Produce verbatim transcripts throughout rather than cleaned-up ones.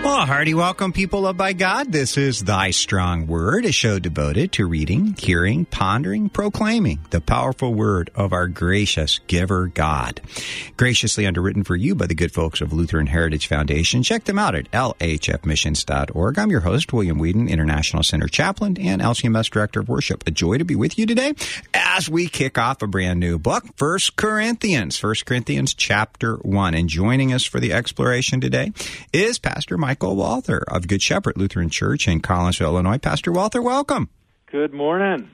Well, hearty welcome, people loved by God. This is Thy Strong Word, a show devoted to reading, hearing, pondering, proclaiming the powerful word of our gracious giver, God. Graciously underwritten for you by the good folks of Lutheran Heritage Foundation. Check them out at L H F missions dot org. I'm your host, William Whedon, International Center Chaplain and L C M S Director of Worship. A joy to be with you today as we kick off a brand new book, First Corinthians, First Corinthians chapter one. And joining us for the exploration today is Pastor Michael Walther of Good Shepherd Lutheran Church in Collinsville, Illinois. Pastor Walther, welcome. Good morning.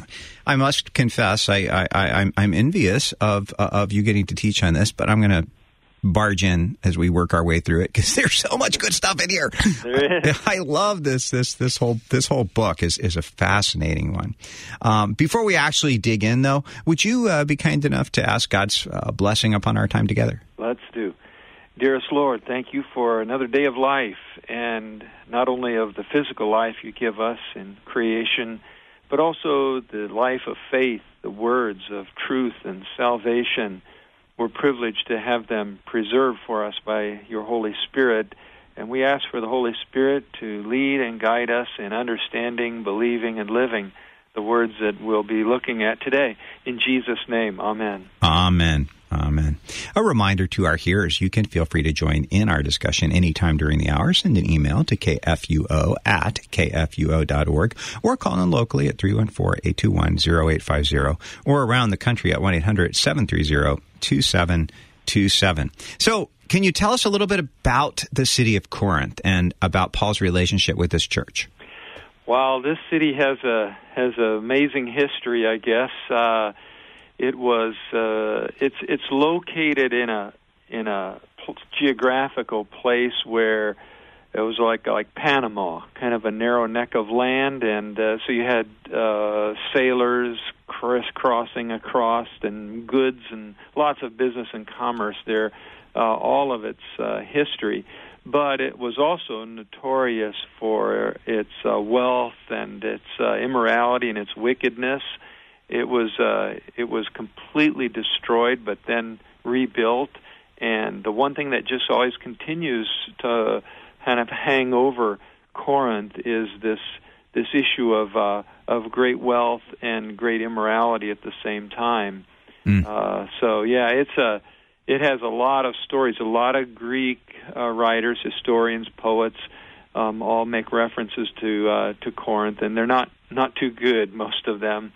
I must confess, I, I, I, I'm, I'm envious of uh, of you getting to teach on this, but I'm going to barge in as we work our way through it because there's so much good stuff in here. There is. I love this this this whole this whole book is is a fascinating one. Um, before we actually dig in, though, would you uh, be kind enough to ask God's uh, blessing upon our time together? Let's do. Dearest Lord, thank you for another day of life, and not only of the physical life you give us in creation, but also the life of faith, the words of truth and salvation. We're privileged to have them preserved for us by your Holy Spirit, and we ask for the Holy Spirit to lead and guide us in understanding, believing, and living the words that we'll be looking at today. In Jesus' name, amen. Amen. Amen. A reminder to our hearers, you can feel free to join in our discussion anytime during the hour. Send an email to k f u o at k f u o dot org or call in locally at three one four, eight two one, zero eight five zero or around the country at one eight hundred, seven three zero, two seven two seven. So can you tell us a little bit about the city of Corinth and about Paul's relationship with this church? Well, this city has a has an amazing history, I guess. Uh, it was uh, it's it's located in a in a geographical place where it was like like Panama, kind of a narrow neck of land, and uh, so you had uh, sailors crisscrossing across, and goods and lots of business and commerce there. Uh, all of its uh, history. But it was also notorious for its uh, wealth and its uh, immorality and its wickedness. It was uh, it was completely destroyed, but then rebuilt. And the one thing that just always continues to kind of hang over Corinth is this this issue of uh, of great wealth and great immorality at the same time. Mm. Uh, so yeah, it's a It has a lot of stories. A lot of Greek uh, writers, historians, poets, um, all make references to uh, to Corinth, and they're not, not too good, most of them.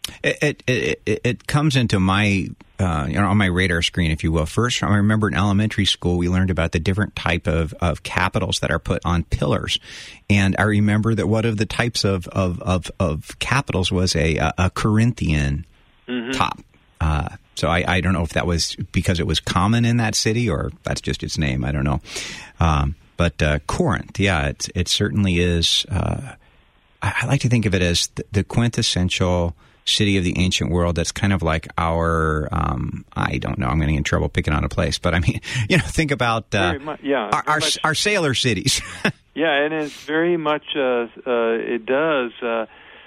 It it it, it comes into my uh, you know on my radar screen, if you will. First, I remember in elementary school we learned about the different type of, of capitals that are put on pillars, and I remember that one of the types of of of, of capitals was a a Corinthian mm-hmm. top. Uh, so I, I don't know if that was because it was common in that city or that's just its name. I don't know. Um, but uh, Corinth, yeah, it, it certainly is. Uh, I, I like to think of it as the, the quintessential city of the ancient world. That's kind of like our, um, I don't know, I'm going to get in trouble picking on a place. But I mean, you know, think about uh, much, yeah, our, our, our sailor cities. Yeah, and it's very much, uh, uh, it does uh,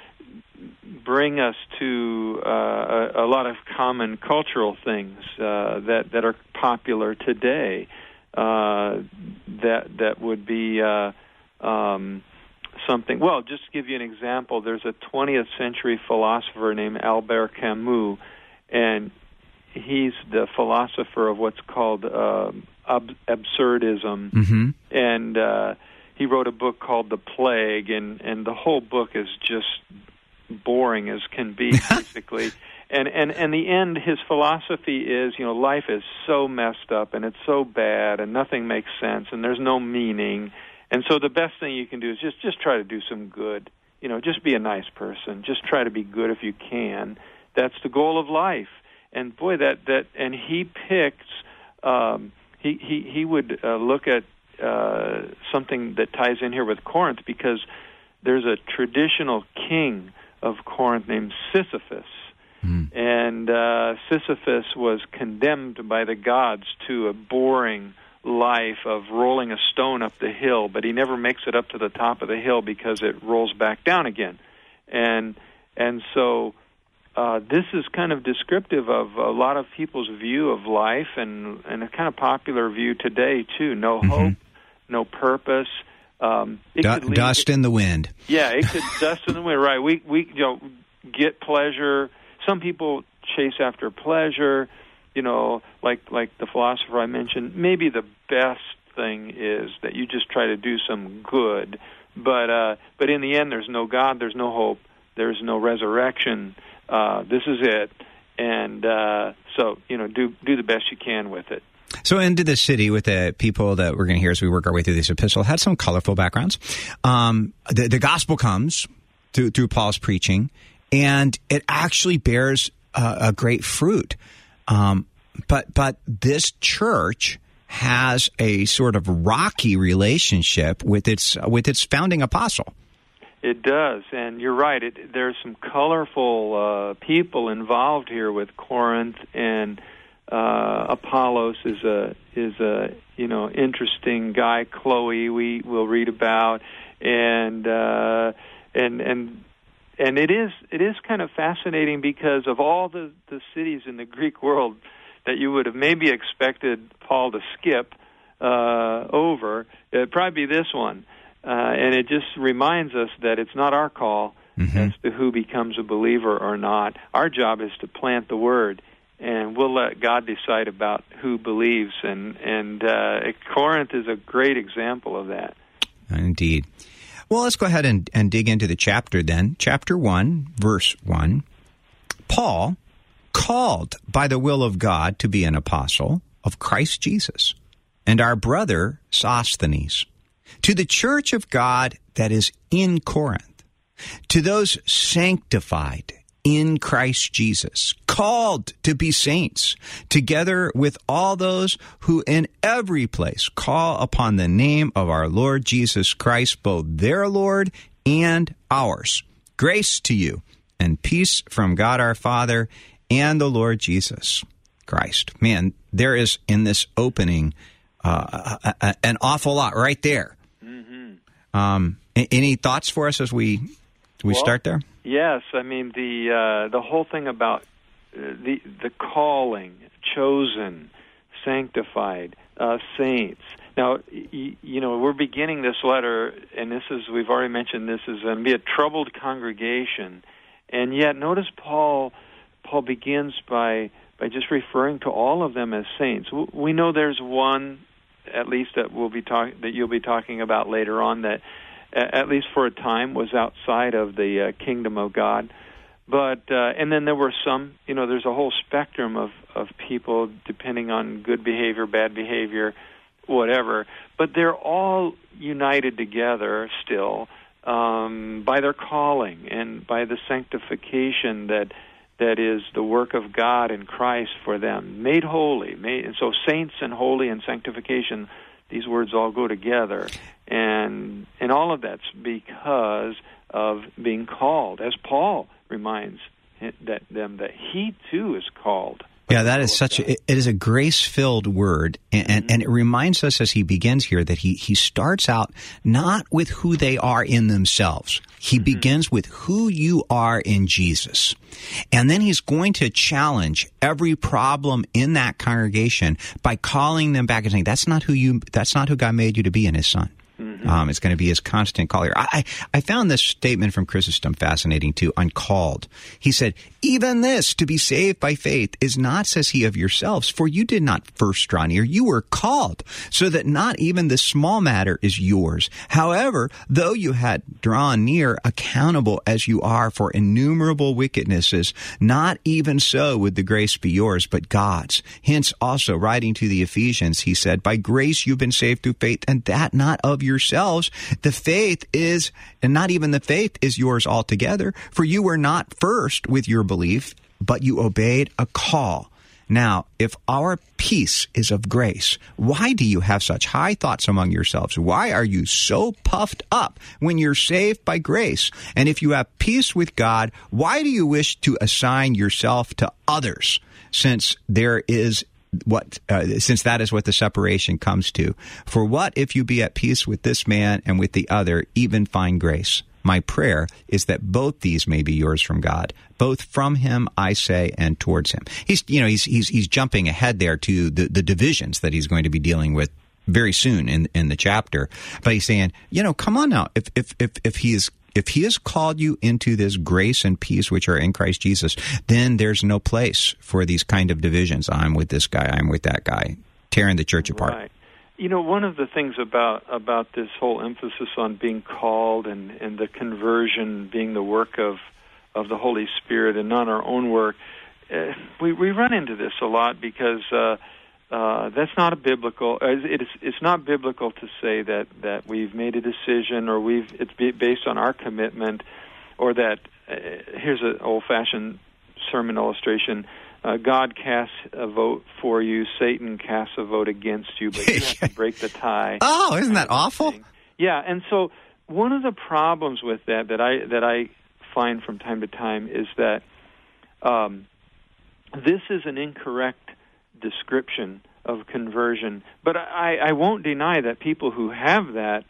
bring us to uh, a, a lot of common cultural things uh, that that are popular today. Uh, that that would be uh, um, something. Well, just to give you an example, there's a twentieth century philosopher named Albert Camus, and he's the philosopher of what's called uh, ab- absurdism, mm-hmm. and uh, he wrote a book called The Plague, and, and the whole book is just boring as can be, basically. And, and and the end, his philosophy is, you know, life is so messed up and it's so bad and nothing makes sense and there's no meaning. And so the best thing you can do is just, just try to do some good. You know, just be a nice person. Just try to be good if you can. That's the goal of life. And boy, that, that and he picked, um, he, he, he would uh, look at uh, something that ties in here with Corinth, because there's a traditional king of Corinth named Sisyphus. Mm. And uh, Sisyphus was condemned by the gods to a boring life of rolling a stone up the hill, but he never makes it up to the top of the hill because it rolls back down again. And and so uh, this is kind of descriptive of a lot of people's view of life, and, and a kind of popular view today, too. No mm-hmm. hope, no purpose. Um, it D- could dust lead, in the wind. Yeah, it could dust in the wind. Right. We we you know get pleasure. Some people chase after pleasure. You know, like like the philosopher I mentioned. Maybe the best thing is that you just try to do some good. But uh, but in the end, there's no God. There's no hope. There's no resurrection. Uh, this is it. And uh, so you know, do do the best you can with it. So into the city with the people that we're going to hear as we work our way through this epistle had some colorful backgrounds. Um, the, the gospel comes through, through Paul's preaching, and it actually bears uh, a great fruit. Um, but but this church has a sort of rocky relationship with its with its founding apostle. It does, and you're right. It, there's some colorful uh, people involved here with Corinth, and uh, Apollos is a is a you know interesting guy. Chloe, we will read about, and uh, and and and it is it is kind of fascinating because of all the, the cities in the Greek world that you would have maybe expected Paul to skip uh, over. It'd probably be this one. Uh, and it just reminds us that it's not our call mm-hmm. as to who becomes a believer or not. Our job is to plant the word, and we'll let God decide about who believes. And, and uh, Corinth is a great example of that. Indeed. Well, let's go ahead and, and dig into the chapter then. Chapter one, verse one. Paul, called by the will of God to be an apostle of Christ Jesus, and our brother Sosthenes, to the church of God that is in Corinth, to those sanctified in Christ Jesus, called to be saints, together with all those who in every place call upon the name of our Lord Jesus Christ, both their Lord and ours. Grace to you and peace from God our Father and the Lord Jesus Christ. Man, there is in this opening uh, a, a, an awful lot right there. Um, any thoughts for us as we we well, start there? Yes, I mean the uh, the whole thing about uh, the the calling, chosen, sanctified, uh, saints. Now, y- you know, we're beginning this letter, and this is we've already mentioned this is going to be a troubled congregation, and yet notice Paul Paul begins by by just referring to all of them as saints. We know there's one, at least that we'll be talk- that you'll be talking about later on, that at least for a time was outside of the uh, kingdom of God. But uh, and then there were some, you know, there's a whole spectrum of, of people depending on good behavior, bad behavior, whatever. But they're all united together still um, by their calling and by the sanctification that that is the work of God in Christ for them, made holy. Made, and so saints and holy and sanctification, these words all go together. And and all of that's because of being called, as Paul reminds that them that he too is called. Yeah, that is such a, it is a grace-filled word, and, and, and it reminds us as he begins here that he, he starts out not with who they are in themselves. He mm-hmm. begins with who you are in Jesus. And then he's going to challenge every problem in that congregation by calling them back and saying, that's not who you, that's not who God made you to be in his Son. Mm-hmm. Um, it's going to be his constant call here. I, I found this statement from Chrysostom fascinating too, on called. He said, even this, to be saved by faith, is not, says he, of yourselves, for you did not first draw near, you were called, so that not even the small matter is yours. However, though you had drawn near, accountable as you are for innumerable wickednesses, not even so would the grace be yours, but God's. Hence also, writing to the Ephesians, he said, by grace you've been saved through faith, and that not of yourselves. The faith is, and not even the faith is yours altogether, for you were not first with your belief, but you obeyed a call. Now, if our peace is of grace, why do you have such high thoughts among yourselves? Why are you so puffed up when you're saved by grace? And if you have peace with God, why do you wish to assign yourself to others, since there is what uh, since that is what the separation comes to? For what if you be at peace with this man and with the other, even find grace? My prayer is that both these may be yours from God, both from him, I say, and towards him. He's, you know, he's he's he's jumping ahead there to the, the divisions that he's going to be dealing with very soon in in the chapter. But he's saying, you know, come on now, if if if if he is if he has called you into this grace and peace which are in Christ Jesus, then there's no place for these kind of divisions. I'm with this guy, I'm with that guy, tearing the church apart. Right. You know, one of the things about about this whole emphasis on being called and, and the conversion being the work of, of the Holy Spirit and not our own work, uh, we, we run into this a lot because uh, uh, that's not a biblical. Uh, it is, it's not biblical to say that, that we've made a decision or we've it's based on our commitment, or that uh, here's an old-fashioned sermon illustration. Uh, God casts a vote for you, Satan casts a vote against you, but you have to break the tie. Oh, isn't that awful? Yeah, and so one of the problems with that that I that I find from time to time is that um, this is an incorrect description of conversion. But I, I won't deny that people who have that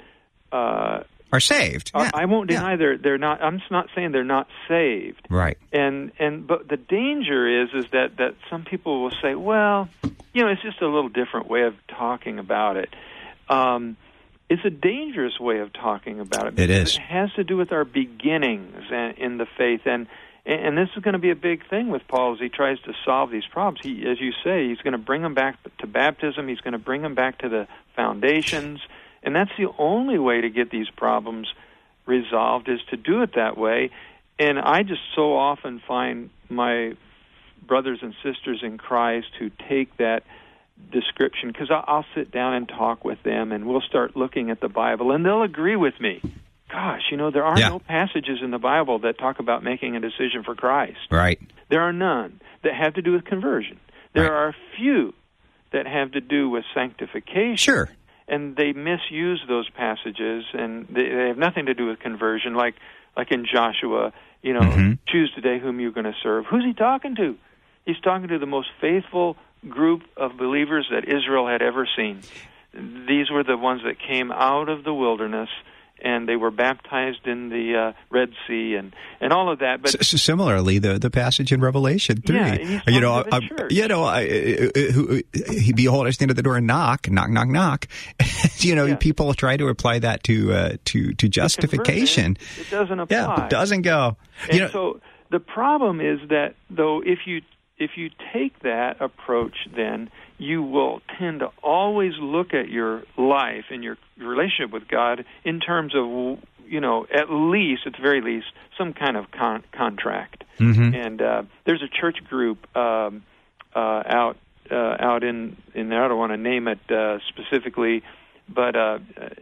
uh, are saved. Yeah. I won't deny yeah. they're they're not. I'm not saying they're not saved. Right. And and but the danger is is that, that some people will say, well, you know, it's just a little different way of talking about it. Um, it's a dangerous way of talking about it. It is. It has to do with our beginnings in the faith, and and this is going to be a big thing with Paul as he tries to solve these problems. He, as you say, he's going to bring them back to baptism. He's going to bring them back to the foundations. And that's the only way to get these problems resolved, is to do it that way. And I just so often find my brothers and sisters in Christ who take that description, because I'll sit down and talk with them, and we'll start looking at the Bible, and they'll agree with me. Gosh, you know, there are yeah. no passages in the Bible that talk about making a decision for Christ. Right. There are none that have to do with conversion. There right. are a few that have to do with sanctification. Sure. And they misuse those passages, and they, they have nothing to do with conversion. Like, like in Joshua, you know, mm-hmm. choose today whom you're going to serve. Who's he talking to? He's talking to the most faithful group of believers that Israel had ever seen. These were the ones that came out of the wilderness, and they were baptized in the uh, Red Sea and, and all of that. But S- similarly, the, the passage in Revelation three, yeah, you know, I, you know, I, who, he behold, I stand at the door and knock, knock, knock, knock. you know, yeah. people try to apply that to uh, to to justification. It doesn't apply. Yeah, it doesn't go. And you know, so the problem is that though, if you if you take that approach, then you will tend to always look at your life and your relationship with God in terms of, you know, at least, at the very least, some kind of con- contract. Mm-hmm. And uh, there's a church group um, uh, out uh, out in, in, I don't want to name it uh, specifically, but uh,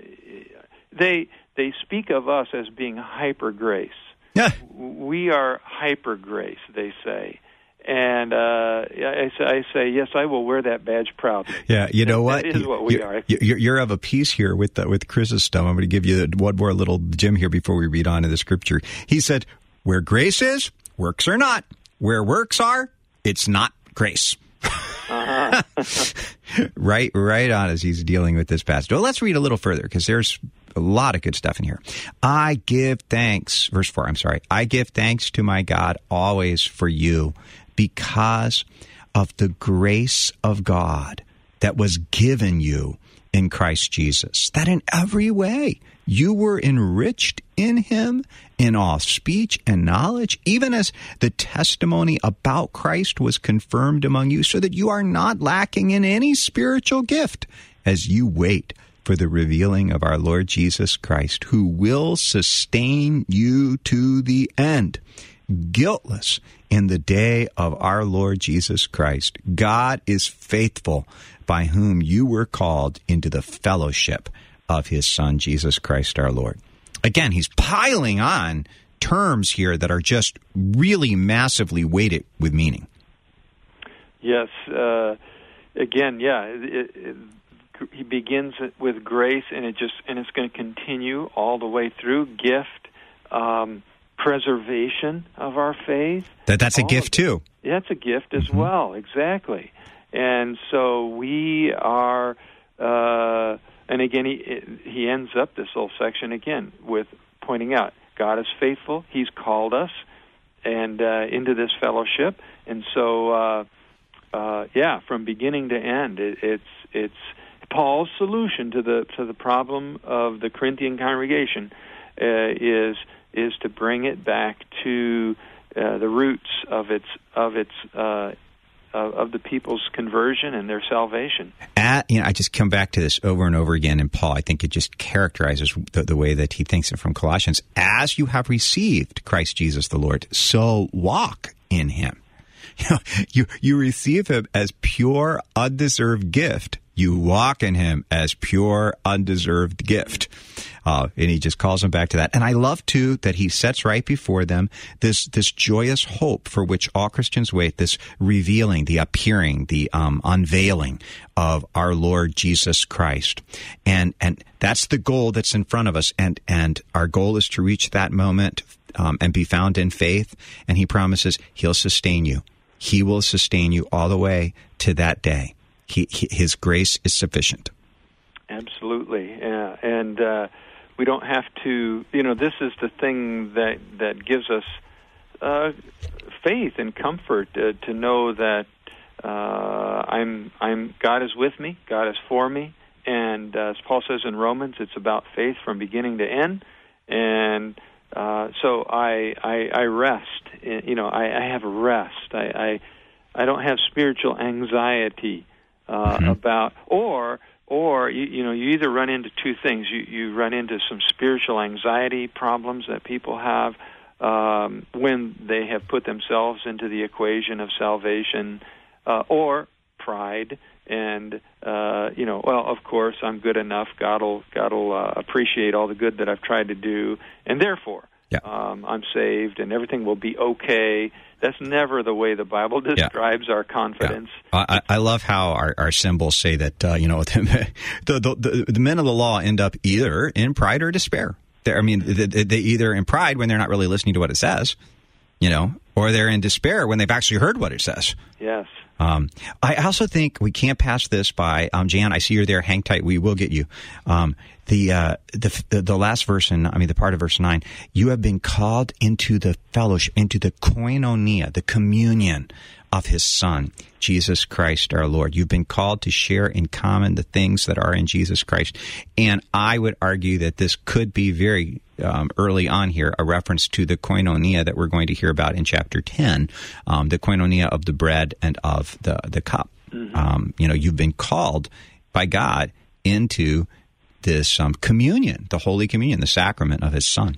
they they speak of us as being hyper grace. Yeah. We are hyper grace, they say. And uh, I, say, I say, yes, I will wear that badge proudly. Yeah, you know what? That is what we you're, are. You're, you're of a piece here with uh, with Chrysostom. I'm going to give you one more little gem here before we read on to the scripture. He said, where grace is, works are not. Where works are, it's not grace. Uh-huh. right, right on as he's dealing with this passage. Well, let's read a little further, because there's a lot of good stuff in here. I give thanks, verse four, I'm sorry. I give thanks to my God always for you, because of the grace of God that was given you in Christ Jesus, that in every way you were enriched in him in all speech and knowledge, even as the testimony about Christ was confirmed among you, so that you are not lacking in any spiritual gift as you wait for the revealing of our Lord Jesus Christ, who will sustain you to the end, guiltless in the day of our Lord Jesus Christ. God is faithful, by whom you were called into the fellowship of his Son, Jesus Christ our Lord. Again, he's piling on terms here that are just really massively weighted with meaning. Yes. Uh, again, yeah, it, it, he begins with grace, and it just and it's going to continue all the way through. Gift, um, preservation of our faith. That that's a gift too. That's a gift as mm-hmm. well, exactly. And so we are, uh, and again, he he ends up this whole section again with pointing out God is faithful. He's called us and uh, into this fellowship, and so uh, uh, yeah, from beginning to end, it, it's it's Paul's solution to the to the problem of the Corinthian congregation uh, is is to bring it back to uh, the roots of its of its uh, of, of the people's conversion and their salvation. At, you know, I just come back to this over and over again in Paul. I think it just characterizes the, the way that he thinks it from Colossians. As you have received Christ Jesus the Lord, so walk in him. You know, you, you receive him as pure, undeserved gift. You walk in him as pure, undeserved gift. Uh, and he just calls them back to that. And I love, too, that he sets right before them this this joyous hope for which all Christians wait, this revealing, the appearing, the um, unveiling of our Lord Jesus Christ. And and that's the goal that's in front of us. And, and our goal is to reach that moment um, and be found in faith. And he promises he'll sustain you. He will sustain you all the way to that day. He, he, his grace is sufficient. Absolutely. Yeah. And uh, we don't have to, you know, this is the thing that, that gives us uh, faith and comfort uh, to know that uh, I'm, I'm, God is with me, God is for me. And uh, as Paul says in Romans, it's about faith from beginning to end. And uh, so I, I, I rest, in, you know, I, I have rest. I, I, I don't have spiritual anxiety uh, mm-hmm. about, or, or you, you know, you either run into two things. You, you run into some spiritual anxiety problems that people have um, when they have put themselves into the equation of salvation, uh, or pride. And, uh, you know, well, of course, I'm good enough. God will, God will uh, appreciate all the good that I've tried to do, and therefore, yeah. um, I'm saved, and everything will be okay. That's never the way the Bible describes yeah. our confidence. Yeah. I, I love how our, our symbols say that, uh, you know, the, the, the, the men of the law end up either in pride or despair. They're, I mean, they, they either in pride when they're not really listening to what it says, you know, or they're in despair when they've actually heard what it says. Yes. Um, I also think we can't pass this by. Um, Jan, I see you're there. Hang tight. We will get you. Um, the, uh, the the the last verse in, I mean, the part of verse nine. You have been called into the fellowship, into the koinonia, the communion of His Son, Jesus Christ, our Lord. You've been called to share in common the things that are in Jesus Christ. And I would argue that this could be very um, early on here a reference to the koinonia that we're going to hear about in chapter ten, um, the koinonia of the bread and of the, the cup. Mm-hmm. Um, you know, you've been called by God into this um, communion, the Holy Communion, the sacrament of His Son.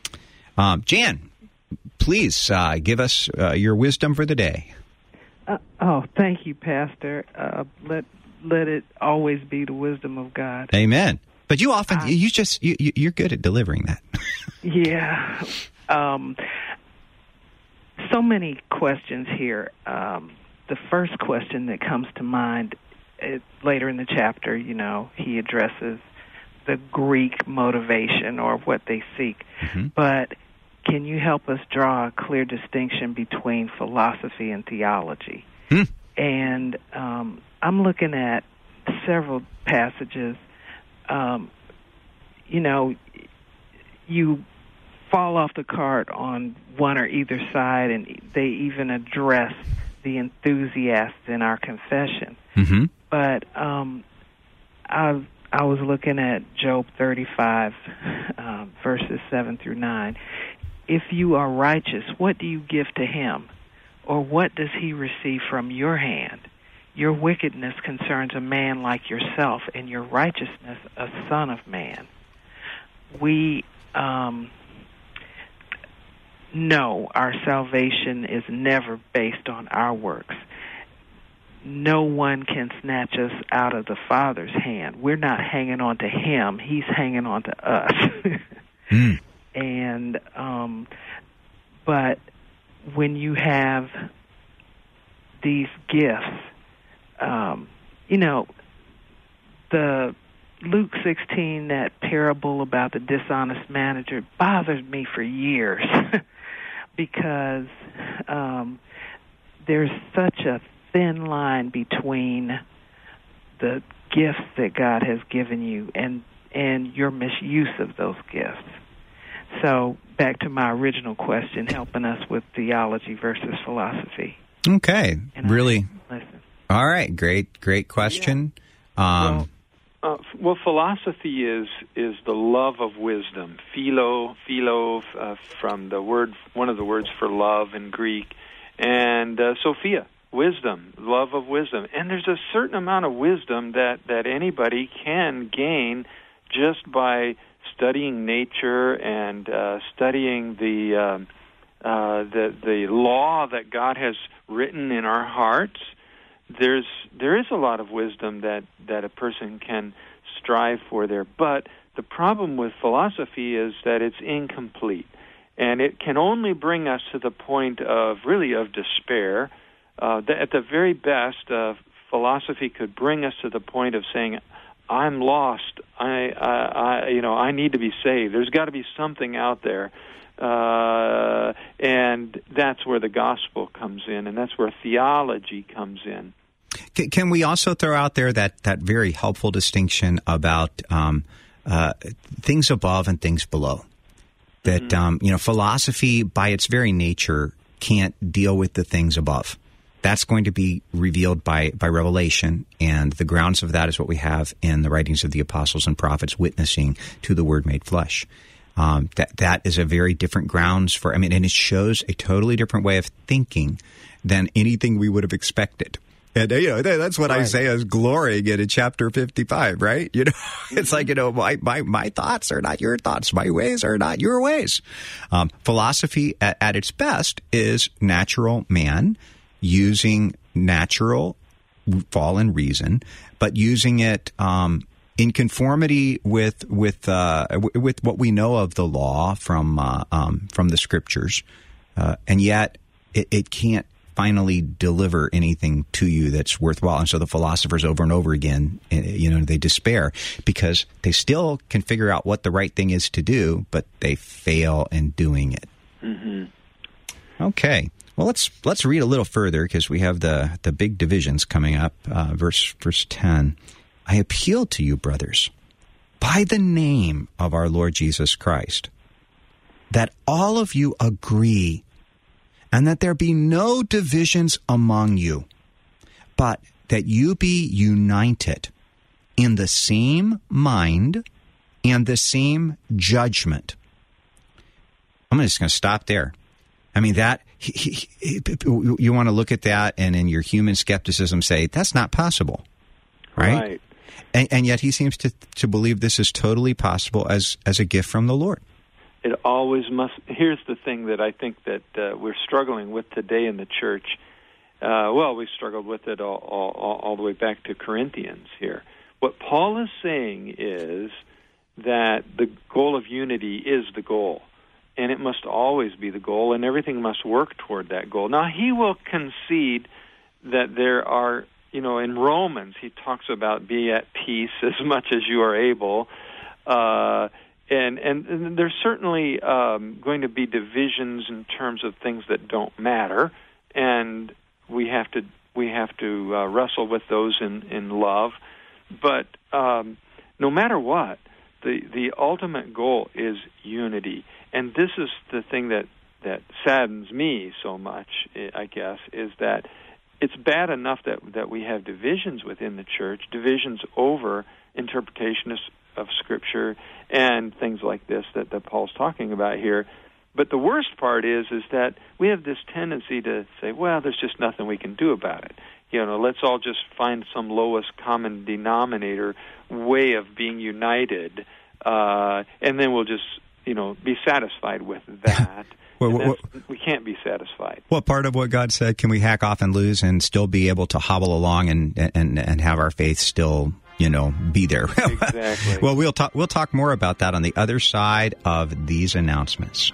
Um, Jan, please uh, give us uh, your wisdom for the day. Uh, oh, thank you, Pastor. Uh, let let it always be the wisdom of God. Amen. But you often, I, you just, you, you're good at delivering that. yeah. Um, so many questions here. Um, the first question that comes to mind is later in the chapter, you know, he addresses the Greek motivation or what they seek. Mm-hmm. But can you help us draw a clear distinction between philosophy and theology? Hmm. And um, I'm looking at several passages. Um, you know, you fall off the cart on one or either side, and they even address the enthusiasts in our confession. Mm-hmm. But um, I, I was looking at Job thirty-five, uh, verses seven through nine. If you are righteous, what do you give to him? Or what does he receive from your hand? Your wickedness concerns a man like yourself, and your righteousness a son of man. We um, know our salvation is never based on our works. No one can snatch us out of the Father's hand. We're not hanging on to him. He's hanging on to us. mm. And, um, but when you have these gifts, um, you know, the Luke sixteen, that parable about the dishonest manager, bothered me for years because um, there's such a thin line between the gifts that God has given you and, and your misuse of those gifts. So back to my original question, helping us with theology versus philosophy. Okay, and really. Listen. All right, great, great question. Yeah. Um, well, Uh, well, philosophy is is the love of wisdom. Philo, philo, uh, from the word, one of the words for love in Greek, and uh, Sophia, wisdom, love of wisdom. And there's a certain amount of wisdom that, that anybody can gain just by studying nature and uh, studying the uh, uh, the the law that God has written in our hearts. There's there is a lot of wisdom that, that a person can strive for there, but the problem with philosophy is that it's incomplete, and it can only bring us to the point of really of despair. Uh, at the very best, uh, philosophy could bring us to the point of saying, "I'm lost. I, I, I you know, I need to be saved. There's got to be something out there." Uh, and that's where the gospel comes in, and that's where theology comes in. Can we also throw out there that, that very helpful distinction about um, uh, things above and things below? That, mm-hmm. um, you know, philosophy by its very nature can't deal with the things above. That's going to be revealed by, by revelation, and the grounds of that is what we have in the writings of the apostles and prophets witnessing to the Word made flesh. Um, that that is a very different grounds for, I mean, and it shows a totally different way of thinking than anything we would have expected. And, you know, that's what right. Isaiah is glorying in in chapter fifty-five, right? You know, mm-hmm. It's like, you know, my, my, my thoughts are not your thoughts. My ways are not your ways. Um, philosophy at, at its best is natural man using natural fallen reason, but using it um, in conformity with with uh, w- with what we know of the law from uh, um, from the scriptures, uh, and yet it, it can't finally deliver anything to you that's worthwhile. And so the philosophers over and over again, you know, they despair because they still can figure out what the right thing is to do, but they fail in doing it. Mm-hmm. Okay. Well, let's let's read a little further because we have the, the big divisions coming up. Uh, verse verse ten. I appeal to you, brothers, by the name of our Lord Jesus Christ, that all of you agree, and that there be no divisions among you, but that you be united in the same mind and the same judgment. I'm just going to stop there. I mean, that he, he, he, you want to look at that and in your human skepticism say, that's not possible, right? Right. And, and yet he seems to to believe this is totally possible as, as a gift from the Lord. It always must. Here's the thing that I think that uh, we're struggling with today in the church. Uh, well, we struggled with it all, all, all the way back to Corinthians here. What Paul is saying is that the goal of unity is the goal, and it must always be the goal, and everything must work toward that goal. Now, he will concede that there are, you know, in Romans, he talks about be at peace as much as you are able, uh And, and and there's certainly um, going to be divisions in terms of things that don't matter, and we have to we have to uh, wrestle with those in, in love. But um, no matter what, the the ultimate goal is unity, and this is the thing that, that saddens me so much, I guess, is that it's bad enough that that we have divisions within the church, divisions over interpretation of of Scripture and things like this that, that Paul's talking about here. But the worst part is is that we have this tendency to say, well, there's just nothing we can do about it. You know, let's all just find some lowest common denominator way of being united, uh, and then we'll just, you know, be satisfied with that. well, well, we can't be satisfied. Well, part of what God said, can we hack off and lose and still be able to hobble along and and, and have our faith still, you know, be there. Exactly. Well, we'll talk we'll talk more about that on the other side of these announcements.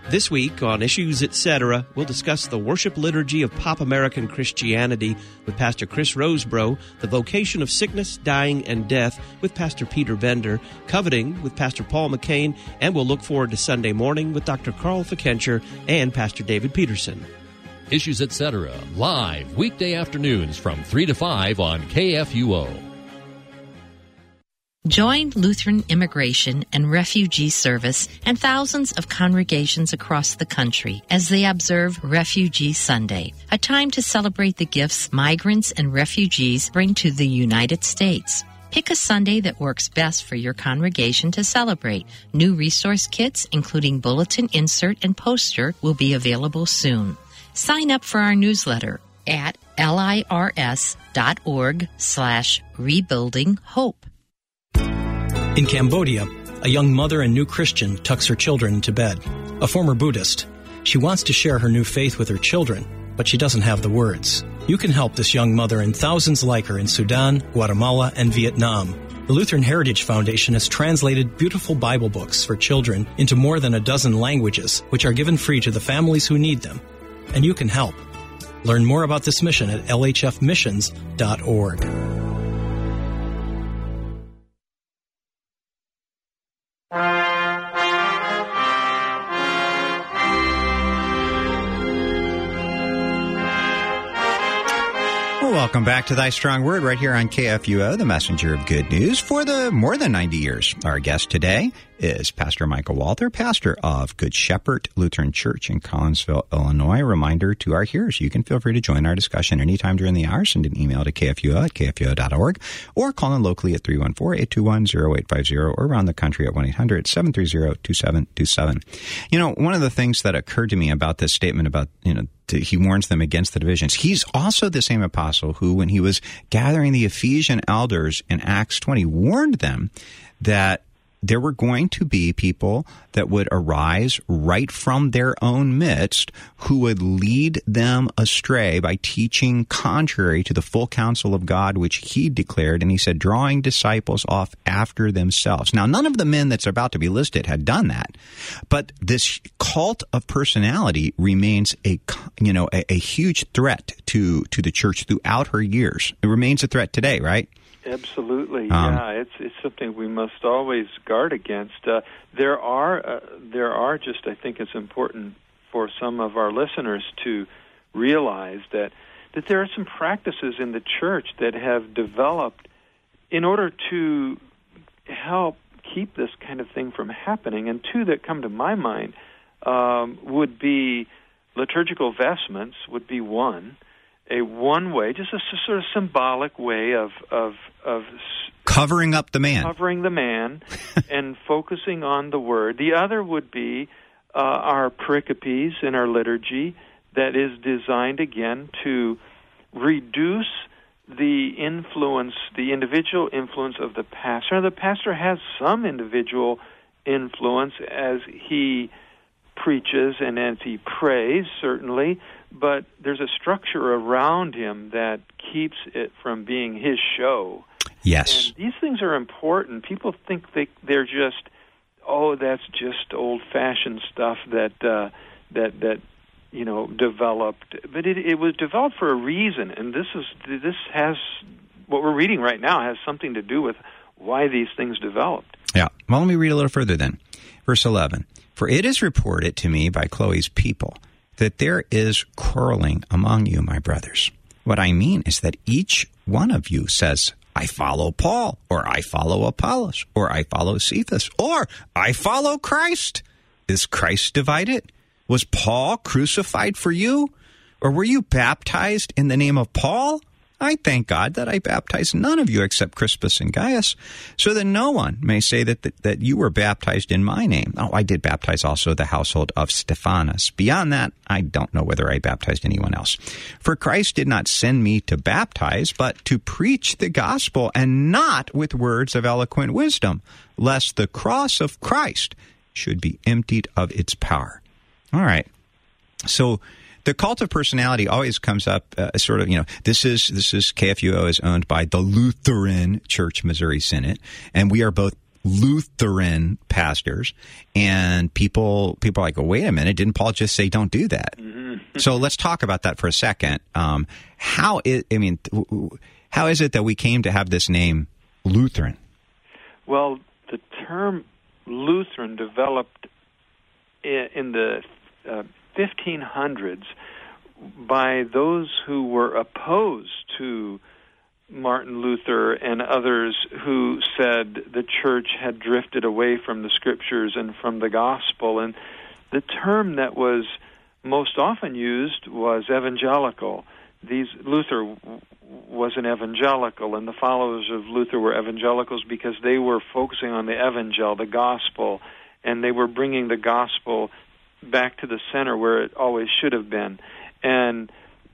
This week on Issues Etc., we'll discuss the worship liturgy of pop American Christianity with Pastor Chris Rosebrough, the vocation of sickness, dying, and death with Pastor Peter Bender, coveting with Pastor Paul McCain, and we'll look forward to Sunday morning with Doctor Carl Fikencher and Pastor David Peterson. Issues Etc., live weekday afternoons from three to five on K F U O. Join Lutheran Immigration and Refugee Service and thousands of congregations across the country as they observe Refugee Sunday, a time to celebrate the gifts migrants and refugees bring to the United States. Pick a Sunday that works best for your congregation to celebrate. New resource kits, including bulletin insert and poster, will be available soon. Sign up for our newsletter at lirs.org slash rebuilding hope. In Cambodia, a young mother and new Christian tucks her children into bed. A former Buddhist. She wants to share her new faith with her children, but she doesn't have the words. You can help this young mother and thousands like her in Sudan, Guatemala, and Vietnam. The Lutheran Heritage Foundation has translated beautiful Bible books for children into more than a dozen languages, which are given free to the families who need them. And you can help. Learn more about this mission at L H F missions dot org. Welcome back to Thy Strong Word right here on K F U O, the messenger of good news for the more than ninety years. Our guest today is Pastor Michael Walther, pastor of Good Shepherd Lutheran Church in Collinsville, Illinois. Reminder to our hearers, you can feel free to join our discussion anytime during the hour. Send an email to K F U O at K F U O dot org or call in locally at three one four, eight two one, zero eight five zero or around the country at one eight hundred, seven three zero, two seven two seven. You know, one of the things that occurred to me about this statement about, you know, to, he warns them against the divisions. He's also the same apostle who, when he was gathering the Ephesian elders in Acts twenty, warned them that there were going to be people that would arise right from their own midst who would lead them astray by teaching contrary to the full counsel of God, which he declared. And he said, drawing disciples off after themselves. Now, none of the men that's about to be listed had done that. But this cult of personality remains a, you know, a, a huge threat to, to the church throughout her years. It remains a threat today, right? Absolutely, um, yeah. It's it's something we must always guard against. Uh, there are uh, there are just I think it's important for some of our listeners to realize that that there are some practices in the church that have developed in order to help keep this kind of thing from happening. And two that come to my mind um, would be liturgical vestments would be one. A one way, just a sort of symbolic way of of of covering up the man, covering the man, and focusing on the word. The other would be uh, our pericopes in our liturgy, that is designed again to reduce the influence, the individual influence of the pastor. Now, the pastor has some individual influence as he preaches and as he prays, certainly, but there's a structure around him that keeps it from being his show. Yes. And these things are important. People think they, they're just, oh, that's just old-fashioned stuff that uh, that that you know developed. But it, it was developed for a reason, and this is this has what we're reading right now has something to do with why these things developed. Yeah. Well, let me read a little further then. Verse eleven. For it is reported to me by Chloe's people that there is quarreling among you, my brothers. What I mean is that each one of you says, I follow Paul, or I follow Apollos, or I follow Cephas, or I follow Christ. Is Christ divided? Was Paul crucified for you? Or were you baptized in the name of Paul? I thank God that I baptized none of you except Crispus and Gaius, so that no one may say that, that that you were baptized in my name. Oh, I did baptize also the household of Stephanas. Beyond that, I don't know whether I baptized anyone else. For Christ did not send me to baptize, but to preach the gospel, and not with words of eloquent wisdom, lest the cross of Christ should be emptied of its power. All right. So the cult of personality always comes up uh, as sort of, you know, this is this is K F U O is owned by the Lutheran Church Missouri Synod, and we are both Lutheran pastors, and people people are like, oh, wait a minute, didn't Paul just say don't do that? Mm-hmm. So let's talk about that for a second. Um, how is, I mean, how is it that we came to have this name Lutheran? Well, the term Lutheran developed in, in the uh, fifteen hundreds by those who were opposed to Martin Luther and others who said the church had drifted away from the scriptures and from the gospel. And the term that was most often used was evangelical. These Luther was an evangelical, and the followers of Luther were evangelicals because they were focusing on the evangel, the gospel, and they were bringing the gospel back to the center where it always should have been. And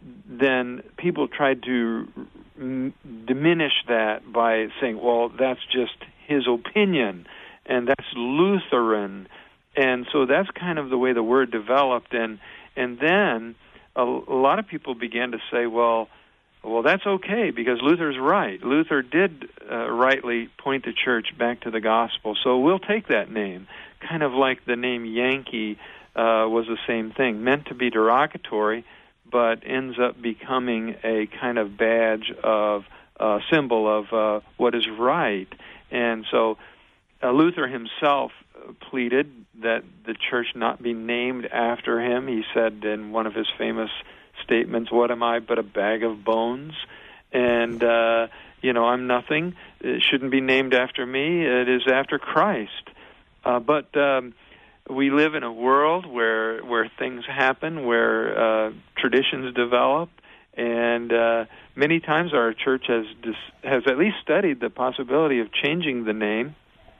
then people tried to m- diminish that by saying, well, that's just his opinion, and that's Lutheran. And so that's kind of the way the word developed. And and then a, a lot of people began to say, well, well, that's okay because Luther's right. Luther did uh, rightly point the church back to the gospel, so we'll take that name. Kind of like the name Yankee uh, was the same thing, meant to be derogatory, but ends up becoming a kind of badge of uh, symbol of uh, what is right. And so uh, Luther himself pleaded that the church not be named after him. He said in one of his famous statements, what am I but a bag of bones? And, uh, you know, I'm nothing. It shouldn't be named after me. It is after Christ. Uh, but um, we live in a world where where things happen, where uh, traditions develop, and uh, many times our church has dis- has at least studied the possibility of changing the name.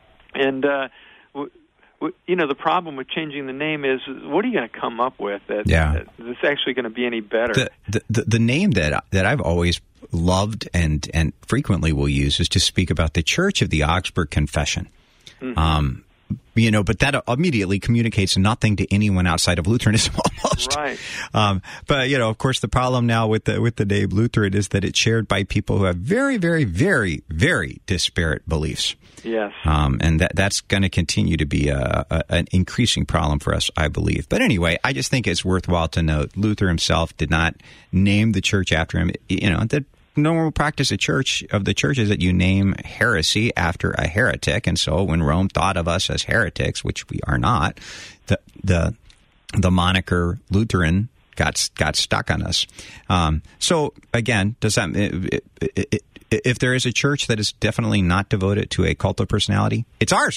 And uh, w- w- you know, the problem with changing the name is, what are you going to come up with that, yeah. that that's actually going to be any better? The, the the the name that that I've always loved and and frequently will use is to speak about the Church of the Augsburg Confession. Mm-hmm. Um, You know, but that immediately communicates nothing to anyone outside of Lutheranism, almost. Right. Um, but you know, of course, the problem now with the with the name Lutheran is that it's shared by people who have very, very, very, very disparate beliefs. Yes. Um, and that that's going to continue to be a, a, an increasing problem for us, I believe. But anyway, I just think it's worthwhile to note Luther himself did not name the church after him. You know, that. Normal practice of church of the church is that you name heresy after a heretic, and so when Rome thought of us as heretics, which we are not, the the the moniker Lutheran got got stuck on us. Um, so again, does that it, it, it, if there is a church that is definitely not devoted to a cult of personality, it's ours.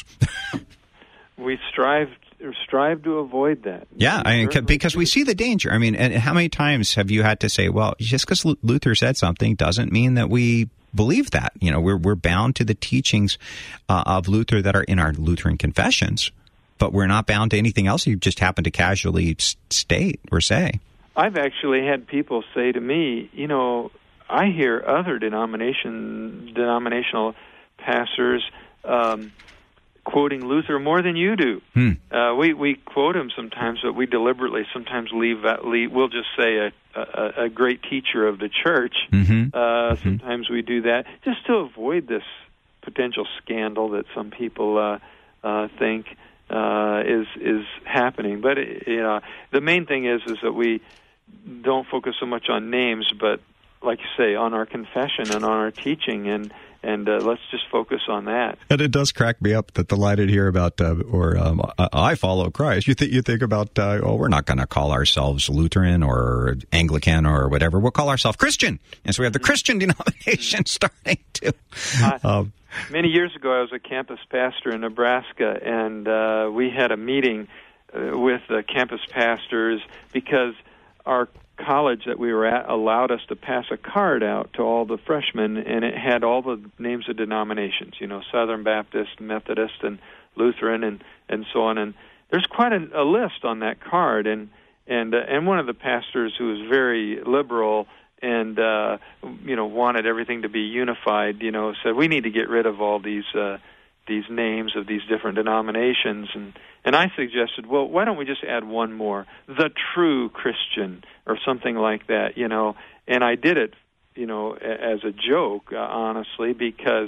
We strive. strive to avoid that. Yeah, I mean, because we see the danger. I mean, and how many times have you had to say, well, just because Luther said something doesn't mean that we believe that. You know, we're we're bound to the teachings uh, of Luther that are in our Lutheran confessions, but we're not bound to anything else you just happen to casually state or say. I've actually had people say to me, you know, I hear other denomination denominational pastors um quoting Luther more than you do. Hmm. Uh, we we quote him sometimes, but we deliberately sometimes leave. leave we'll just say a, a, a great teacher of the church. Mm-hmm. Uh, mm-hmm. Sometimes we do that just to avoid this potential scandal that some people uh, uh, think uh, is is happening. But it, you know, the main thing is is that we don't focus so much on names, but like you say, on our confession and on our teaching, and and uh, let's just focus on that. And it does crack me up that the line in here about uh, or um, I follow Christ. You think you think about uh, oh, we're not going to call ourselves Lutheran or Anglican or whatever. We'll call ourselves Christian, and so we have the Christian denomination starting to. Uh, um, many years ago, I was a campus pastor in Nebraska, and uh, we had a meeting uh, with the campus pastors because our college that we were at allowed us to pass a card out to all the freshmen, and it had all the names of denominations, you know, Southern Baptist, Methodist, and Lutheran, and, and so on. And there's quite a, a list on that card, and and uh, and one of the pastors who was very liberal and uh, you know wanted everything to be unified, you know, said we need to get rid of all these uh, these names of these different denominations, and and I suggested, well, why don't we just add one more, the true Christian, or something like that, you know. And I did it, you know, as a joke, uh, honestly, because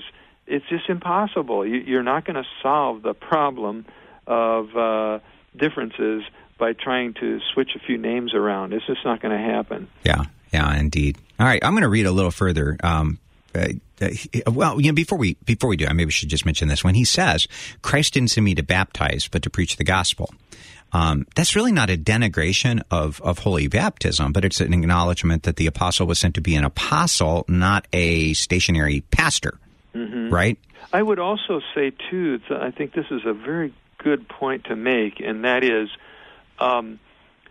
it's just impossible. You, you're not going to solve the problem of uh, differences by trying to switch a few names around. It's just not going to happen. Yeah, yeah, indeed. All right, I'm going to read a little further. Um, uh, uh, well, you know, before we before we do, I maybe should just mention this. When he says, Christ didn't send me to baptize, but to preach the gospel, um, that's really not a denigration of, of holy baptism, but it's an acknowledgement that the apostle was sent to be an apostle, not a stationary pastor, mm-hmm. right? I would also say, too, I think this is a very good point to make, and that is, um,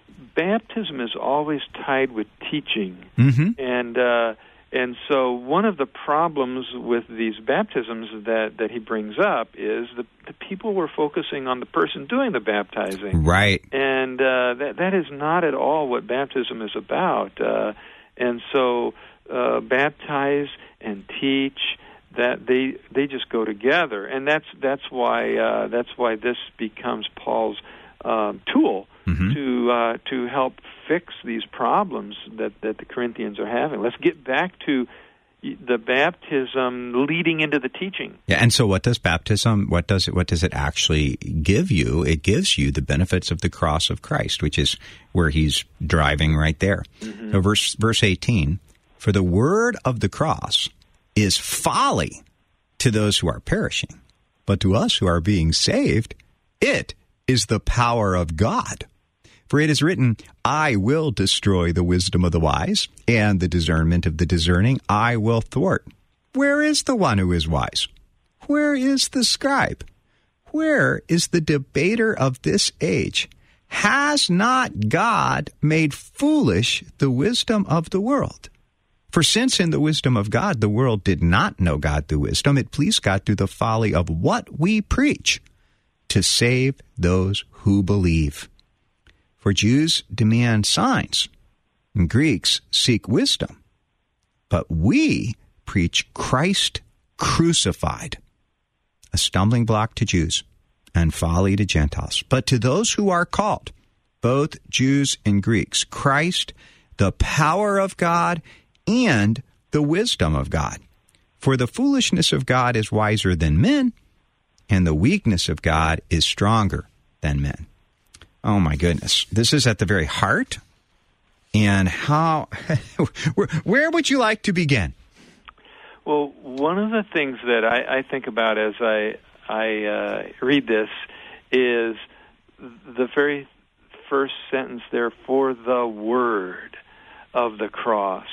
baptism is always tied with teaching, mm-hmm. and uh, and so one of the problems with these baptisms that, that he brings up is the, the people were focusing on the person doing the baptizing, right? And uh, that that is not at all what baptism is about. Uh, and so, uh, baptize and teach, that they they just go together, and that's that's why uh, that's why this becomes Paul's um, tool mm-hmm. to uh, to help fix these problems that, that the Corinthians are having. Let's get back to the baptism leading into the teaching. Yeah, and so what does baptism? What does it? What does it actually give you? It gives you the benefits of the cross of Christ, which is where he's driving right there. Mm-hmm. So verse verse eighteen: for the word of the cross is folly to those who are perishing, but to us who are being saved, it is the power of God. For it is written, I will destroy the wisdom of the wise, and the discernment of the discerning I will thwart. Where is the one who is wise? Where is the scribe? Where is the debater of this age? Has not God made foolish the wisdom of the world? For since in the wisdom of God the world did not know God through wisdom, it pleased God through the folly of what we preach to save those who believe. For Jews demand signs, and Greeks seek wisdom. But we preach Christ crucified, a stumbling block to Jews and folly to Gentiles. But to those who are called, both Jews and Greeks, Christ, the power of God and the wisdom of God. For the foolishness of God is wiser than men, and the weakness of God is stronger than men. Oh, my goodness. This is at the very heart. And how, where, where would you like to begin? Well, one of the things that I, I think about as I, I uh, read this is the very first sentence there, for the word of the cross.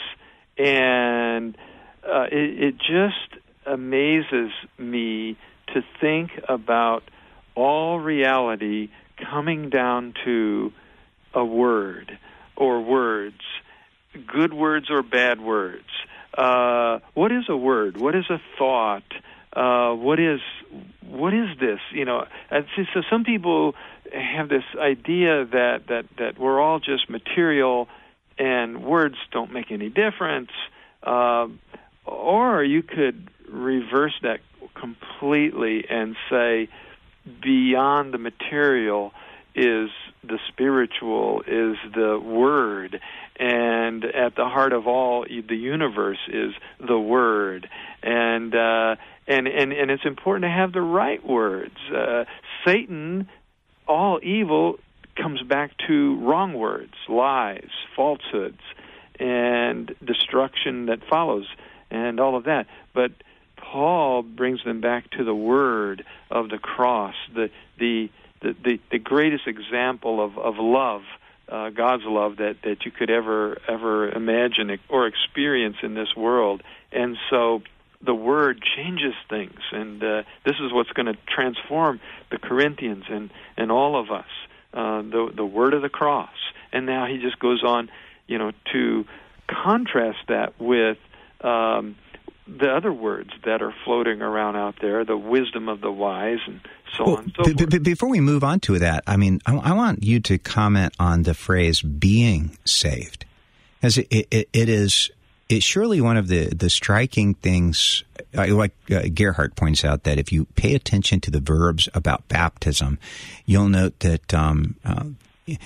And uh, it, it just amazes me to think about all reality coming down to a word or words, good words or bad words. Uh, what is a word? What is a thought? Uh, what is what is this? You know, so some people have this idea that, that, that we're all just material and words don't make any difference. Uh, or you could reverse that completely and say beyond the material is the spiritual, is the word, and at the heart of all the universe is the word. And uh, and, and, and it's important to have the right words. Uh, Satan, all evil, comes back to wrong words, lies, falsehoods, and destruction that follows, and all of that. But Paul brings them back to the word of the cross, the the the, the, the greatest example of, of love, uh, God's love that, that you could ever ever imagine or experience in this world. And so the word changes things, and uh, this is what's going to transform the Corinthians and, and all of us. Uh, the the word of the cross. And now he just goes on, you know, to contrast that with um, the other words that are floating around out there, the wisdom of the wise, and so well, on and so b- forth. B- before we move on to that, I mean, I, I want you to comment on the phrase "being saved," as it, it, it is. It's surely one of the, the striking things, like uh, Gerhardt points out, that if you pay attention to the verbs about baptism, you'll note that um, uh, b-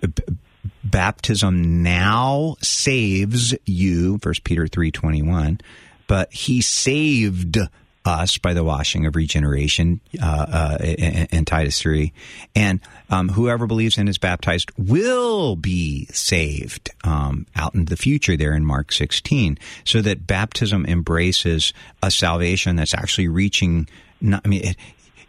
baptism now saves you, First Peter three twenty-one, but he saved us by the washing of regeneration uh, uh, in, in Titus three. And um, whoever believes and is baptized will be saved um, out in the future there in Mark sixteen. So that baptism embraces a salvation that's actually reaching, not, I mean, it,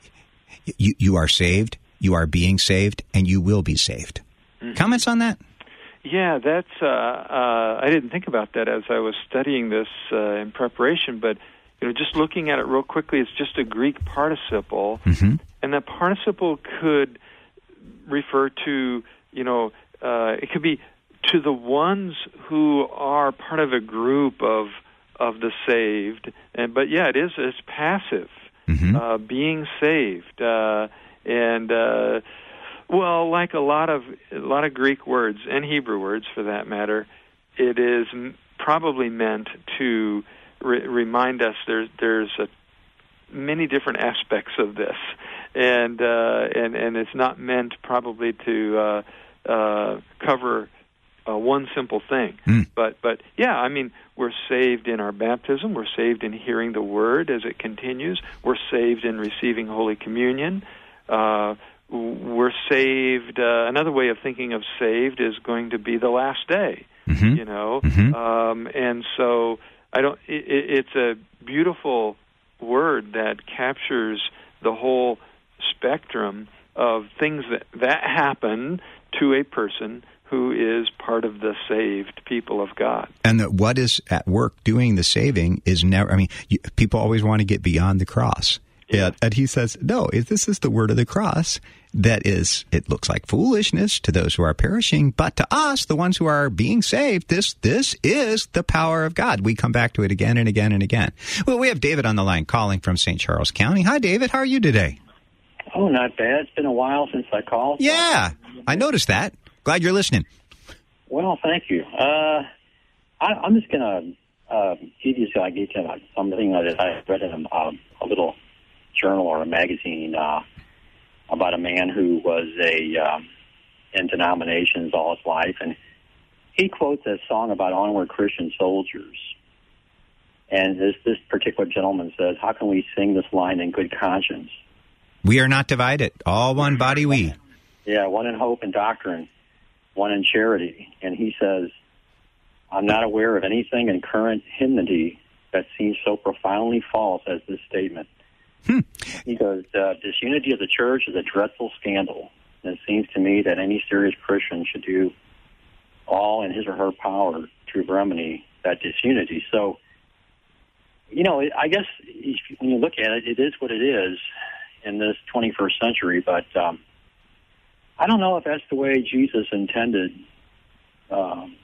you, you are saved, you are being saved, and you will be saved. Mm-hmm. Comments on that? Yeah, that's, uh, uh, I didn't think about that as I was studying this uh, in preparation, but you know, just looking at it real quickly, it's just a Greek participle, mm-hmm. and that participle could refer to, you know, uh, it could be to the ones who are part of a group of of the saved, and but yeah, it is it's passive, mm-hmm. uh, being saved, uh, and. Uh, Well, like a lot of a lot of Greek words and Hebrew words, for that matter, it is m- probably meant to re- remind us there's there's a, many different aspects of this, and uh, and and it's not meant probably to uh, uh, cover uh, one simple thing. Mm. But but yeah, I mean, we're saved in our baptism. We're saved in hearing the word as it continues. We're saved in receiving Holy Communion. Uh, We're saved. Uh, another way of thinking of saved is going to be the last day. Mm-hmm. You know, mm-hmm. um, and so I don't. It, it's a beautiful word that captures the whole spectrum of things that that happen to a person who is part of the saved people of God. And that what is at work doing the saving is never. I mean, you, people always want to get beyond the cross. Yeah. And he says, no, this is the word of the cross that is, it looks like foolishness to those who are perishing, but to us, the ones who are being saved, this this is the power of God. We come back to it again and again and again. Well, we have David on the line calling from Saint Charles County. Hi, David. How are you today? Oh, not bad. It's been a while since I called. Yeah, I noticed that. Glad you're listening. Well, thank you. Uh, I, I'm just going to uh, give you like, something that I read in a, a little journal or a magazine uh, about a man who was a um, in denominations all his life, and he quotes a song about onward Christian soldiers. And this this particular gentleman says, "How can we sing this line in good conscience? We are not divided, all one body we." Yeah, one in hope and doctrine, one in charity. And he says, "I'm not aware of anything in current hymnody that seems so profoundly false as this statement." Hmm. He goes, uh, disunity of the church is a dreadful scandal. And it seems to me that any serious Christian should do all in his or her power to remedy that disunity. So, you know, I guess if, when you look at it, it is what it is in this twenty-first century. But um, I don't know if that's the way Jesus intended um,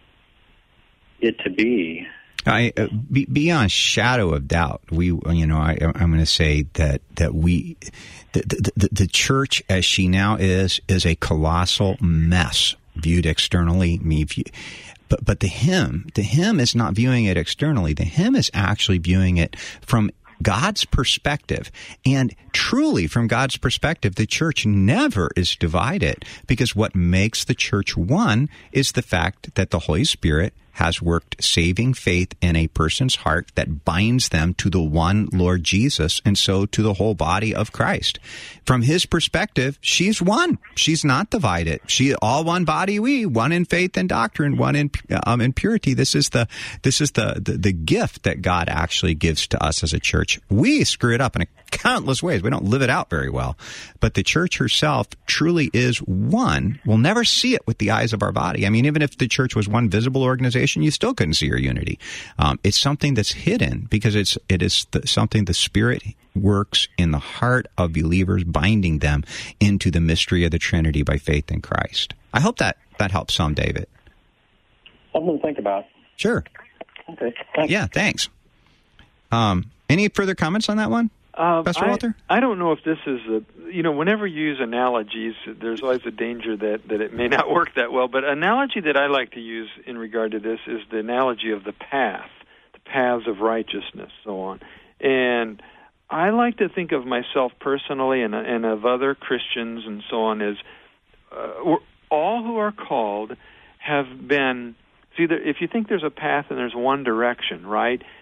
it to be. I, uh, be, beyond shadow of doubt, we, you know, I, I'm going to say that that we, the, the, the, the church as she now is, is a colossal mess viewed externally. Me, view, but but the hymn, the hymn is not viewing it externally. The hymn is actually viewing it from God's perspective. And truly, from God's perspective, the church never is divided, because what makes the church one is the fact that the Holy Spirit has worked saving faith in a person's heart that binds them to the one Lord Jesus, and so to the whole body of Christ. From his perspective, she's one. She's not divided. She all one body we, one in faith and doctrine, one in um, in purity. This is the this is the, the the gift that God actually gives to us as a church. We screw it up in a countless ways. We don't live it out very well. But the church herself truly is one. We'll never see it with the eyes of our body. I mean, even if the church was one visible organization, you still couldn't see her unity. Um, it's something that's hidden, because it's it is the, something the Spirit works in the heart of believers, binding them into the mystery of the Trinity by faith in Christ. I hope that that helps some, David. Something to think about. Sure. Okay. Thanks. Yeah, thanks. Um, any further comments on that one, uh, Pastor I, Walter? I don't know if this is a, you know, whenever you use analogies, there's always a danger that, that it may not work that well. But an analogy that I like to use in regard to this is the analogy of the path, the paths of righteousness, so on. And I like to think of myself personally and, and of other Christians and so on as uh, we're, all who are called have been, see, there, if you think there's a path and there's one direction, right?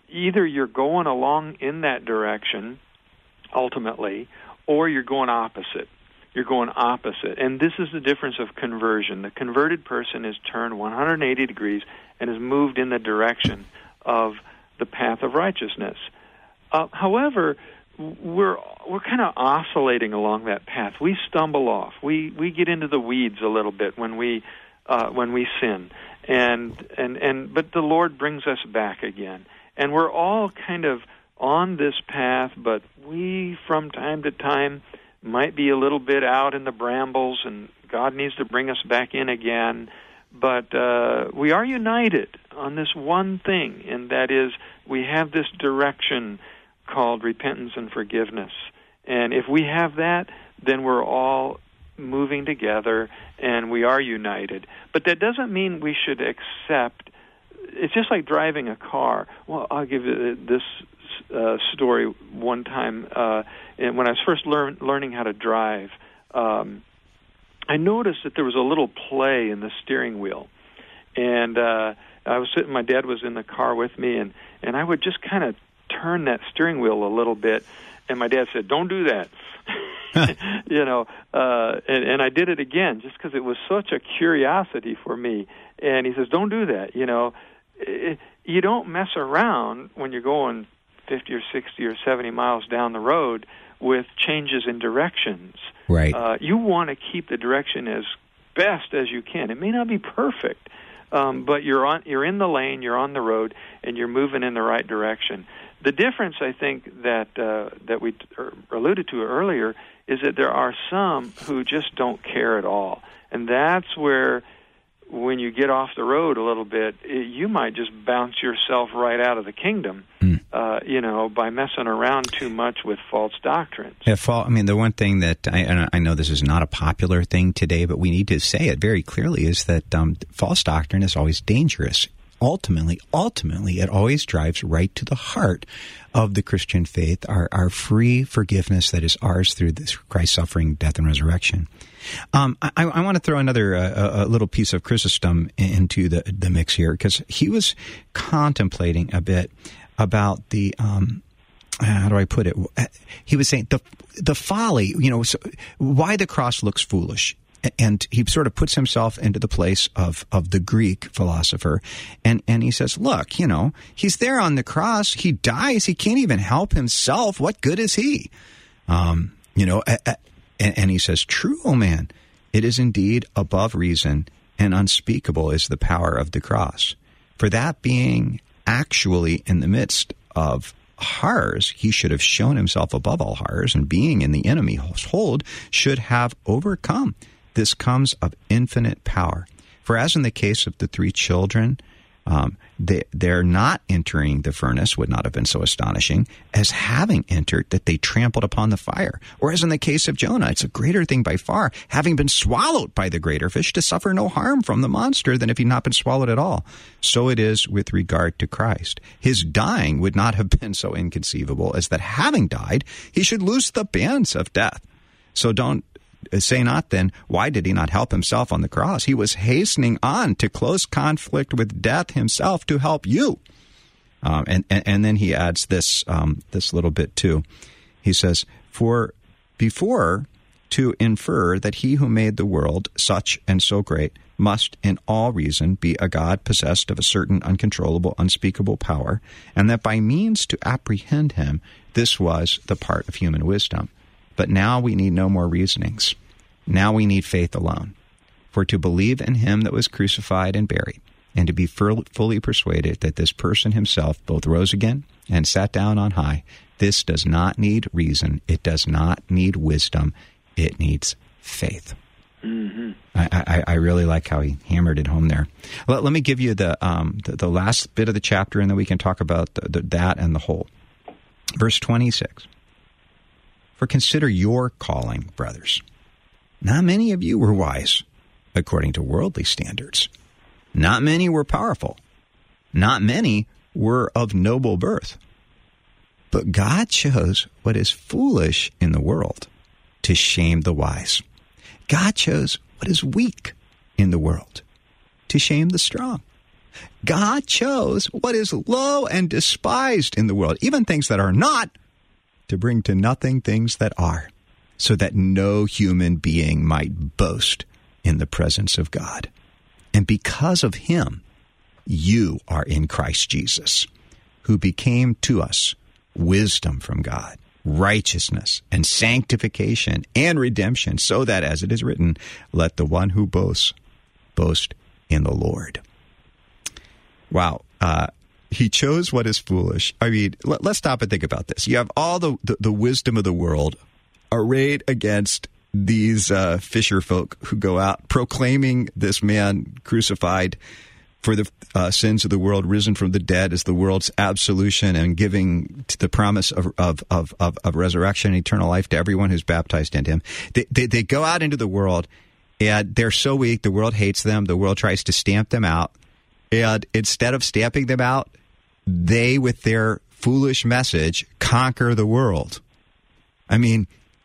either you're going along in that direction ultimately, or you're going opposite. You're going opposite. And this is the difference of conversion. The converted person is turned one hundred eighty degrees and is moved in the direction of the path of righteousness. Uh, however, we're we're kind of oscillating along that path. We stumble off. We we get into the weeds a little bit when we uh, when we sin. And and and but the Lord brings us back again. And we're all kind of on this path, but we from time to time might be a little bit out in the brambles, and God needs to bring us back in again. But uh, we are united on this one thing, and that is we have this direction called repentance and forgiveness. And if we have that, then we're all moving together, and we are united. But that doesn't mean we should accept. It's just like driving a car. Well, I'll give you this uh, story one time. Uh, and when I was first learn, learning how to drive, um, I noticed that there was a little play in the steering wheel. And uh, I was sitting, my dad was in the car with me, and, and I would just kind of turn that steering wheel a little bit, and my dad said, "Don't do that." you know, uh, and, and I did it again just because it was such a curiosity for me. And he says, "Don't do that." You know, it, you don't mess around when you're going fifty or sixty or seventy miles down the road with changes in directions. Right. Uh, you want to keep the direction as best as you can. It may not be perfect, um, but you're on. You're in the lane. You're on the road, and you're moving in the right direction. The difference, I think, that uh, that we t- alluded to earlier is that there are some who just don't care at all, and that's where, when you get off the road a little bit, it, you might just bounce yourself right out of the kingdom, mm. uh, you know, by messing around too much with false doctrines. Yeah, fall, I mean, the one thing that I, and I know this is not a popular thing today, but we need to say it very clearly, is that um, false doctrine is always dangerous. Ultimately, ultimately, it always drives right to the heart of the Christian faith, our, our free forgiveness that is ours through this Christ's suffering, death, and resurrection. Um, I, I want to throw another uh, a little piece of Chrysostom into the, the mix here, because he was contemplating a bit about the, um, how do I put it? He was saying the the folly, you know, so why the cross looks foolish. And he sort of puts himself into the place of, of the Greek philosopher. And, and he says, look, you know, he's there on the cross. He dies. He can't even help himself. What good is he? Um, you know, a, a, and, and he says, true, O man, it is indeed above reason, and unspeakable is the power of the cross. For that being actually in the midst of horrors, he should have shown himself above all horrors, and being in the enemy's hold should have overcome. This comes of infinite power. For as in the case of the three children, um, they, their not entering the furnace would not have been so astonishing as having entered that they trampled upon the fire. Or as in the case of Jonah, it's a greater thing by far, having been swallowed by the greater fish, to suffer no harm from the monster than if he'd not been swallowed at all. So it is with regard to Christ. His dying would not have been so inconceivable as that having died, he should loose the bands of death. So don't say not then, why did he not help himself on the cross? He was hastening on to close conflict with death himself to help you. Um, and, and, and then he adds this, um, this little bit too. He says, for before to infer that he who made the world such and so great must in all reason be a God possessed of a certain uncontrollable, unspeakable power, and that by means to apprehend him, this was the part of human wisdom. But now we need no more reasonings. Now we need faith alone. For to believe in him that was crucified and buried, and to be fully persuaded that this person himself both rose again and sat down on high, this does not need reason. It does not need wisdom. It needs faith. Mm-hmm. I, I, I really like how he hammered it home there. Let, let me give you the, um, the the last bit of the chapter, and then we can talk about the, the, that and the whole. Verse twenty-six. For consider your calling, brothers. Not many of you were wise, according to worldly standards. Not many were powerful. Not many were of noble birth. But God chose what is foolish in the world to shame the wise. God chose what is weak in the world to shame the strong. God chose what is low and despised in the world, even things that are not, to bring to nothing things that are, so that no human being might boast in the presence of God. And because of him, you are in Christ Jesus, who became to us wisdom from God, righteousness and sanctification and redemption, so that, as it is written, let the one who boasts boast in the Lord. Wow. Uh, he chose what is foolish. I mean, let, let's stop and think about this. You have all the, the, the wisdom of the world arrayed against these uh, fisher folk who go out proclaiming this man crucified for the uh, sins of the world, risen from the dead as the world's absolution, and giving the promise of of, of, of of resurrection and eternal life to everyone who's baptized into him. They, they, they go out into the world, and they're so weak, the world hates them. The world tries to stamp them out. And instead of stamping them out, they, with their foolish message, conquer the world. I mean,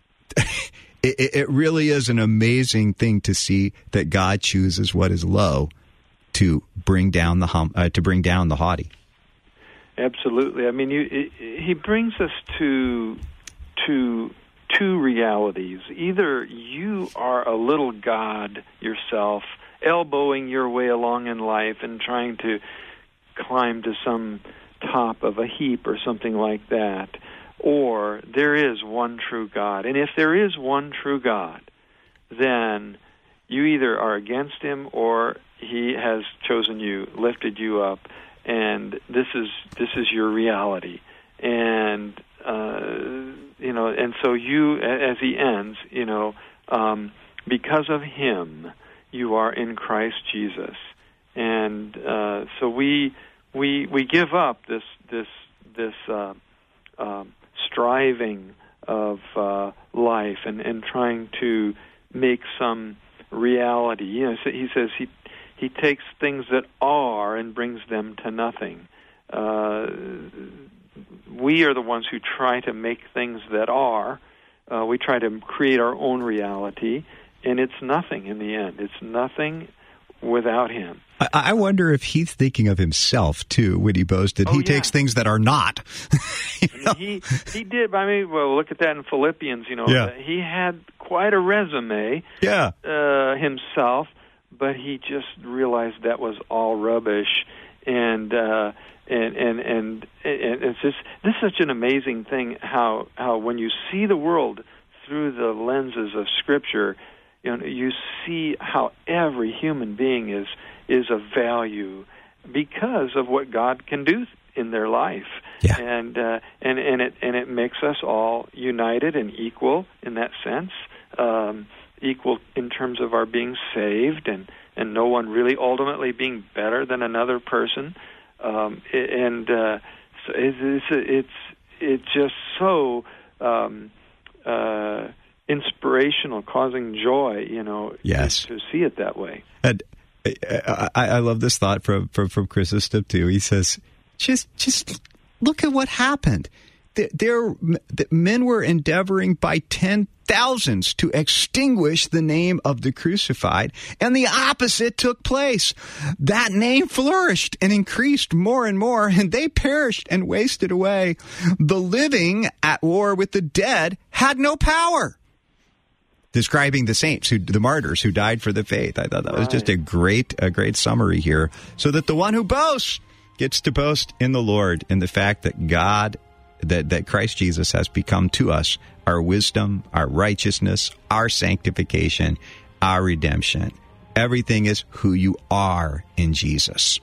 it, it really is an amazing thing to see that God chooses what is low to bring down the hum, uh, to bring down the haughty. Absolutely. I mean, you, it, he brings us to to two realities. Either you are a little god yourself, elbowing your way along in life and trying to climb to some top of a heap or something like that, or there is one true God. And if there is one true God, then you either are against him or he has chosen you, lifted you up, and this is this is your reality. And uh, you know, and so you, as he ends, you know, um, because of him, you are in Christ Jesus, and uh, so we we we give up this this this uh, uh, striving of uh, life and, and trying to make some reality. You know, so he says he he takes things that are and brings them to nothing. Uh, we are the ones who try to make things that are. Uh, we try to create our own reality. And it's nothing in the end. It's nothing without him. I, I wonder if he's thinking of himself, too, when he boasted. Oh, he yeah. takes things that are not. You know? I mean, he he did. I mean, well, look at that in Philippians. You know, yeah. uh, he had quite a resume yeah. uh, himself, but he just realized that was all rubbish. And uh, and, and and and it's just this is such an amazing thing. How how when you see the world through the lenses of Scripture, you know, you see how every human being is is of value because of what God can do in their life, yeah. and uh, and and it and it makes us all united and equal in that sense, um, equal in terms of our being saved, and, and no one really ultimately being better than another person, um, and uh, so it's it's it's, it's just so. Um, uh, inspirational, causing joy, you know, yes. to, to see it that way. And I, I love this thought from from, from Chrysostom too. He says, "Just just look at what happened. There, there the men were endeavoring by ten thousands to extinguish the name of the crucified, and the opposite took place. That name flourished and increased more and more, and they perished and wasted away. The living at war with the dead had no power." Describing the saints, who the martyrs who died for the faith. I thought that right. was just a great, a great summary here, so that the one who boasts gets to boast in the Lord, in the fact that God, that, that Christ Jesus has become to us our wisdom, our righteousness, our sanctification, our redemption. Everything is who you are in Jesus.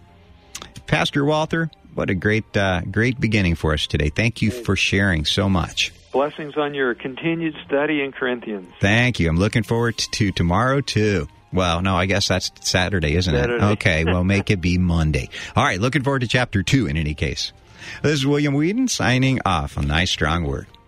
Pastor Walther, what a great, uh, great beginning for us today. Thank you for sharing so much. Blessings on your continued study in Corinthians. Thank you. I'm looking forward to, to tomorrow, too. Well, no, I guess that's Saturday, isn't Saturday. it? Okay, well, make it be Monday. All right, looking forward to chapter two in any case. This is William Whedon signing off on Nice Strong Word.